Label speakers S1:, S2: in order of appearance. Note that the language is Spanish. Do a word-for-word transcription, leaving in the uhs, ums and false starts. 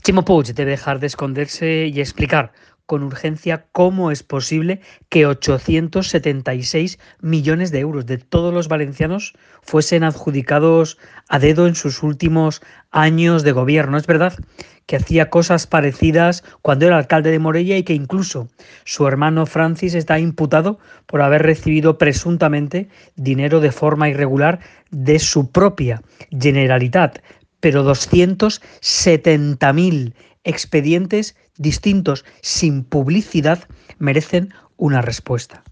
S1: Chimo Puig debe dejar de esconderse y explicar con urgencia cómo es posible que ochocientos setenta y seis millones de euros de todos los valencianos fuesen adjudicados a dedo en sus últimos años de gobierno. Es verdad que hacía cosas parecidas cuando era alcalde de Morella y que incluso su hermano Francis está imputado por haber recibido presuntamente dinero de forma irregular de su propia Generalitat, pero doscientos setenta mil expedientes distintos sin publicidad merecen una respuesta.